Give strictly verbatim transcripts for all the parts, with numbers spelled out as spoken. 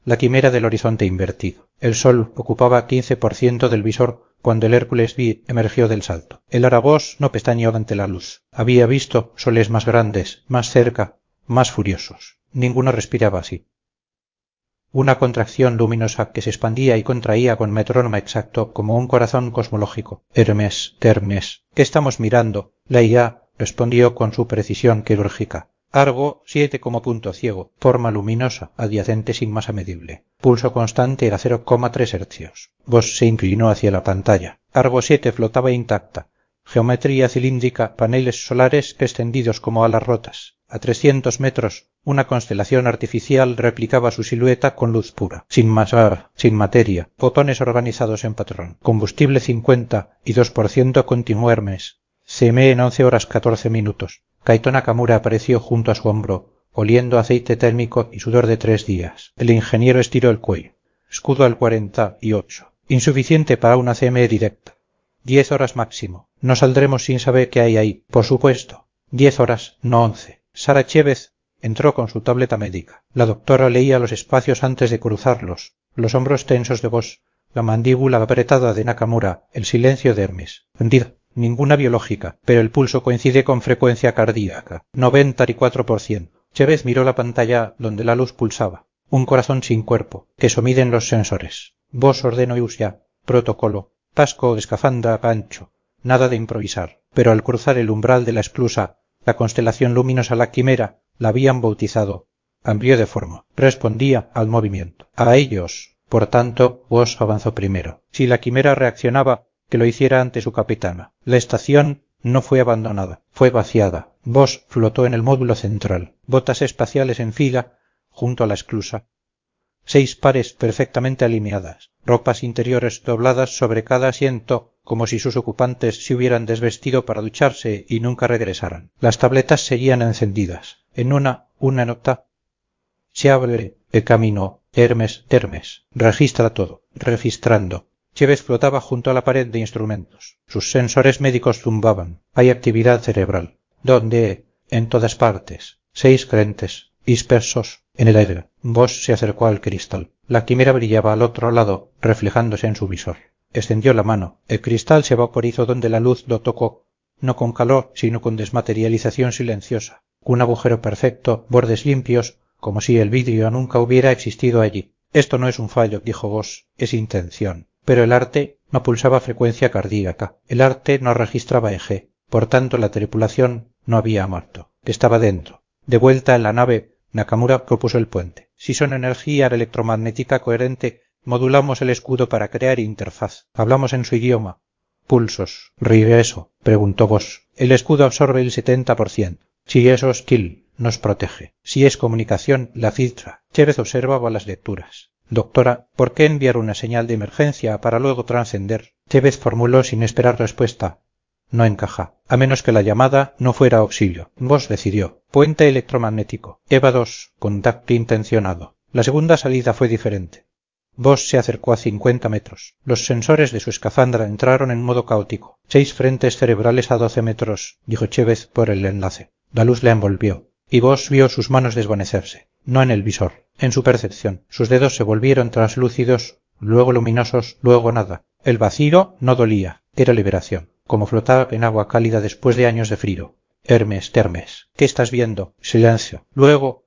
la quimera del horizonte invertido. El sol ocupaba quince por ciento del visor cuando el Hércules B emergió del salto. El Arabós no pestañeó ante la luz. Había visto soles más grandes, más cerca, más furiosos. Ninguno respiraba así. Una contracción luminosa que se expandía y contraía con metrónomo exacto como un corazón cosmológico. Hermes, Termes. ¿Qué estamos mirando? La I A respondió con su precisión quirúrgica. Argo, siete como punto ciego. Forma luminosa, adyacente sin masa medible. Pulso constante era cero coma tres hercios. Vos se inclinó hacia la pantalla. Argo siete flotaba intacta. Geometría cilíndrica, paneles solares extendidos como alas rotas. A trescientos metros, una constelación artificial replicaba su silueta con luz pura. Sin masa, sin materia. Fotones organizados en patrón. Combustible cincuenta y dos por ciento continuó Hermes. C M E en once horas catorce minutos. Kaito Nakamura apareció junto a su hombro, oliendo aceite térmico y sudor de tres días. El ingeniero estiró el cuello. Escudo al cuarenta y ocho. Insuficiente para una C M E directa. Diez horas máximo. No saldremos sin saber qué hay ahí. Por supuesto. Diez horas, no once. Sara Chévez entró con su tableta médica. La doctora leía los espacios antes de cruzarlos, los hombros tensos de Vos, la mandíbula apretada de Nakamura, el silencio de Hermes. Hundida. Ninguna biológica, pero el pulso coincide con frecuencia cardíaca. noventa y cuatro por ciento. Chévez miró la pantalla donde la luz pulsaba. Un corazón sin cuerpo, que eso miden los sensores. Vos ordeno ya. Protocolo. Tasco, escafandra, gancho. Nada de improvisar. Pero al cruzar el umbral de la esclusa, la constelación luminosa La Quimera la habían bautizado. Amplió de forma. Respondía al movimiento. A ellos. Por tanto, Vos avanzó primero. Si La Quimera reaccionaba, que lo hiciera ante su capitana. La estación no fue abandonada, fue vaciada. Vos flotó en el módulo central. Botas espaciales en fila, junto a la esclusa. Seis pares perfectamente alineadas. Ropas interiores dobladas sobre cada asiento, como si sus ocupantes se hubieran desvestido para ducharse y nunca regresaran. Las tabletas seguían encendidas. En una, una nota. Se abre el camino. Hermes, Termes. Registra todo. Registrando. Chévez flotaba junto a la pared de instrumentos. Sus sensores médicos zumbaban. Hay actividad cerebral. ¿Dónde? En todas partes. Seis frentes. Dispersos en el aire. Vos se acercó al cristal. La quimera brillaba al otro lado, reflejándose en su visor. Extendió la mano. El cristal se vaporizó donde la luz lo tocó, no con calor, sino con desmaterialización silenciosa. Un agujero perfecto, bordes limpios, como si el vidrio nunca hubiera existido allí. Esto no es un fallo, dijo Vos, es intención. Pero el arte no pulsaba frecuencia cardíaca. El arte no registraba eje. Por tanto, la tripulación no había muerto. Estaba dentro. De vuelta en la nave, Nakamura propuso el puente. Si son energía electromagnética coherente, modulamos el escudo para crear interfaz. Hablamos en su idioma. Pulsos. ¿Regreso? Preguntó Vos. El escudo absorbe el setenta por ciento. Si eso es kill, nos protege. Si es comunicación, la filtra. Chévez observaba las lecturas. Doctora, ¿por qué enviar una señal de emergencia para luego trascender? Chévez formuló sin esperar respuesta. No encaja. A menos que la llamada no fuera auxilio. Vos decidió. Puente electromagnético. EVA dos. Contacto intencionado. La segunda salida fue diferente. Vos se acercó a cincuenta metros. Los sensores de su escafandra entraron en modo caótico. Seis frentes cerebrales a doce metros, dijo Chévez por el enlace. La luz la envolvió. Y Vos vio sus manos desvanecerse. No en el visor, en su percepción. Sus dedos se volvieron translúcidos, luego luminosos, luego nada. El vacío no dolía, era liberación, como flotar en agua cálida después de años de frío. Hermes, Termes, ¿qué estás viendo? Silencio. Luego...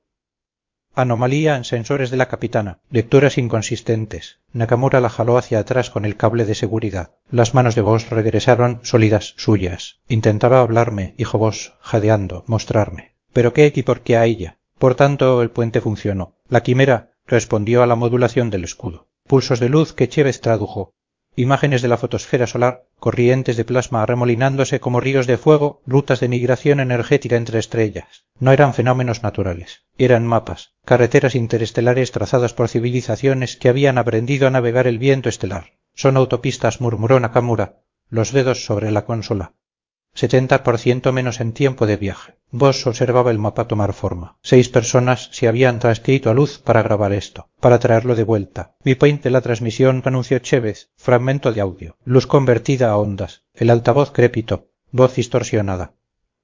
Anomalía en sensores de la capitana. Lecturas inconsistentes. Nakamura la jaló hacia atrás con el cable de seguridad. Las manos de Vos regresaron sólidas suyas. Intentaba hablarme, dijo Vos, jadeando, mostrarme. ¿Pero qué y por qué a ella? Por tanto, el puente funcionó. La quimera respondió a la modulación del escudo. Pulsos de luz que Chévez tradujo. Imágenes de la fotosfera solar, corrientes de plasma arremolinándose como ríos de fuego, rutas de migración energética entre estrellas. No eran fenómenos naturales. Eran mapas, carreteras interestelares trazadas por civilizaciones que habían aprendido a navegar el viento estelar. Son autopistas, murmuró Nakamura, los dedos sobre la consola. setenta por ciento menos en tiempo de viaje. Vos observaba el mapa tomar forma. Seis personas se habían transcrito a luz para grabar esto, para traerlo de vuelta. Mi point de la transmisión, anunció Chévez, fragmento de audio. Luz convertida a ondas. El altavoz crépito. Voz distorsionada.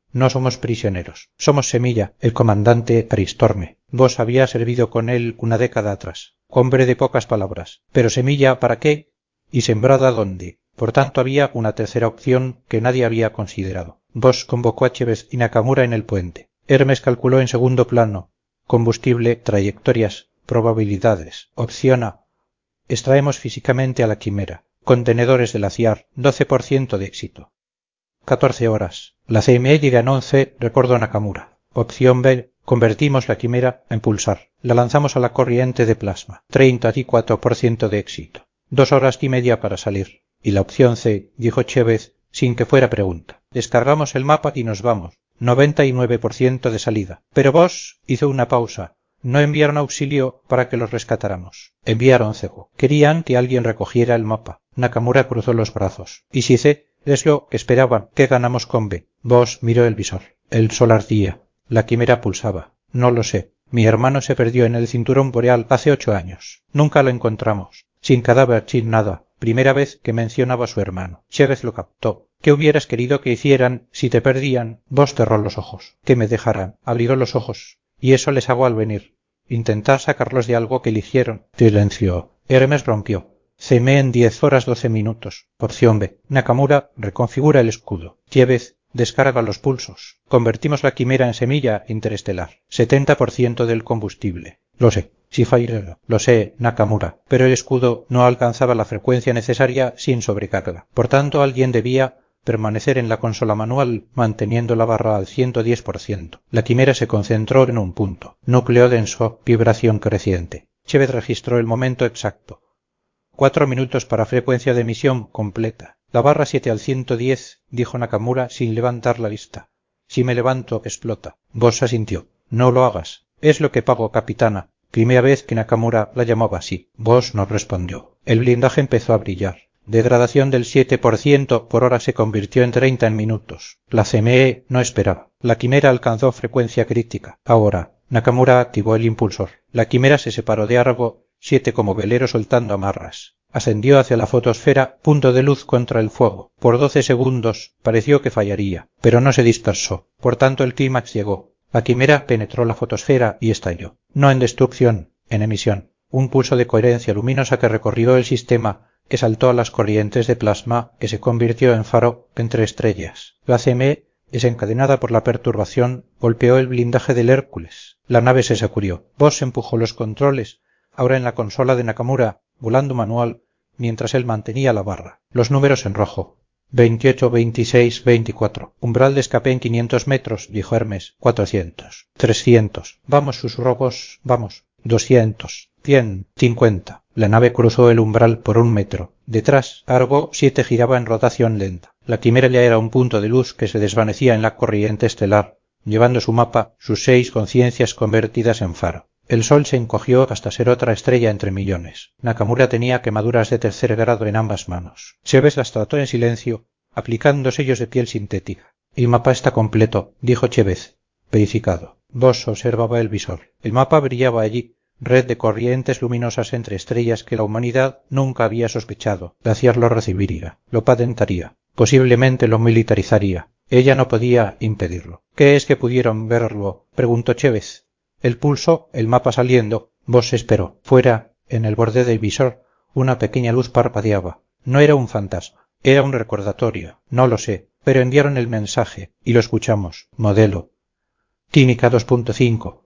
No somos prisioneros. Somos Semilla, el comandante Aristorme. Vos había servido con él una década atrás. Hombre de pocas palabras. Pero Semilla, ¿para qué? ¿Y sembrada dónde? Por tanto había una tercera opción que nadie había considerado. Vos convocó a Chévez y Nakamura en el puente. Hermes calculó en segundo plano. Combustible, trayectorias, probabilidades. Opción A. Extraemos físicamente a la quimera. Contenedores de la C I A R. doce por ciento de éxito. catorce horas. La C M E llega en once, recordó Nakamura. Opción B. Convertimos la quimera en pulsar. La lanzamos a la corriente de plasma. treinta y cuatro por ciento de éxito. Dos horas y media para salir. Y la opción C, dijo Chévez, sin que fuera pregunta. Descargamos el mapa y nos vamos. noventa y nueve por ciento de salida. Pero vos, hizo una pausa. No enviaron auxilio para que los rescatáramos. Enviaron, cego. Querían que alguien recogiera el mapa. Nakamura cruzó los brazos. ¿Y si C? Es lo que esperaban. ¿Qué ganamos con B? Vos miró el visor. El sol ardía. La quimera pulsaba. No lo sé. Mi hermano se perdió en el cinturón boreal hace ocho años. Nunca lo encontramos. Sin cadáver, sin nada. Primera vez que mencionaba a su hermano. Chévez lo captó. ¿Qué hubieras querido que hicieran si te perdían? Vos cerró los ojos. Que me dejaran. Abrió los ojos. Y eso les hago al venir. Intentar sacarlos de algo que eligieron. Silencio. Hermes rompió. Cemé en diez horas doce minutos. Opción B. Nakamura reconfigura el escudo. Chévez descarga los pulsos. Convertimos la quimera en semilla interestelar. setenta por ciento del combustible. Lo sé. Si falló. Lo sé, Nakamura. Pero el escudo no alcanzaba la frecuencia necesaria sin sobrecarga. Por tanto, alguien debía permanecer en la consola manual manteniendo la barra al ciento diez por ciento. La quimera se concentró en un punto. Núcleo denso, vibración creciente. Chévez registró el momento exacto. Cuatro minutos para frecuencia de emisión completa. La barra siete al ciento diez, dijo Nakamura sin levantar la vista. Si me levanto, explota. Vos asintió. No lo hagas. Es lo que pago, capitana. Primera vez que Nakamura la llamaba así. Vos no respondió. El blindaje empezó a brillar. Degradación del siete por ciento por hora se convirtió en treinta en minutos. La C M E no esperaba. La quimera alcanzó frecuencia crítica. Ahora, Nakamura activó el impulsor. La quimera se separó de Argo, siete como velero soltando amarras. Ascendió hacia la fotosfera, punto de luz contra el fuego. Por doce segundos pareció que fallaría, pero no se dispersó. Por tanto el clímax llegó. La quimera penetró la fotosfera y estalló. No en destrucción, en emisión. Un pulso de coherencia luminosa que recorrió el sistema, que saltó a las corrientes de plasma, que se convirtió en faro entre estrellas. La C M E, desencadenada por la perturbación, golpeó el blindaje del Hércules. La nave se sacudió. Vos empujó los controles, ahora en la consola de Nakamura, volando manual, mientras él mantenía la barra. Los números en rojo. veintiocho, veintiséis, veinticuatro. Umbral de escape en quinientos metros, dijo Hermes. cuatrocientos. trescientos. Vamos, susurró Vos. Vamos. doscientos. cien. cincuenta. La nave cruzó el umbral por un metro. Detrás, Argo siete giraba en rotación lenta. La quimera ya era un punto de luz que se desvanecía en la corriente estelar, llevando su mapa, sus seis conciencias convertidas en faro. El sol se encogió hasta ser otra estrella entre millones. Nakamura tenía quemaduras de tercer grado en ambas manos. Chévez las trató en silencio, aplicando sellos de piel sintética. El mapa está completo, dijo Chévez, verificado. Vos observaba el visor. El mapa brillaba allí, red de corrientes luminosas entre estrellas que la humanidad nunca había sospechado. La C I A R lo recibiría, lo patentaría, posiblemente lo militarizaría. Ella no podía impedirlo. ¿Qué es que pudieron verlo?, preguntó Chévez. El pulso, el mapa saliendo. Vos esperó. Fuera, en el borde del visor, una pequeña luz parpadeaba. No era un fantasma, era un recordatorio. No lo sé, pero enviaron el mensaje, y lo escuchamos. Modelo. Química dos punto cinco.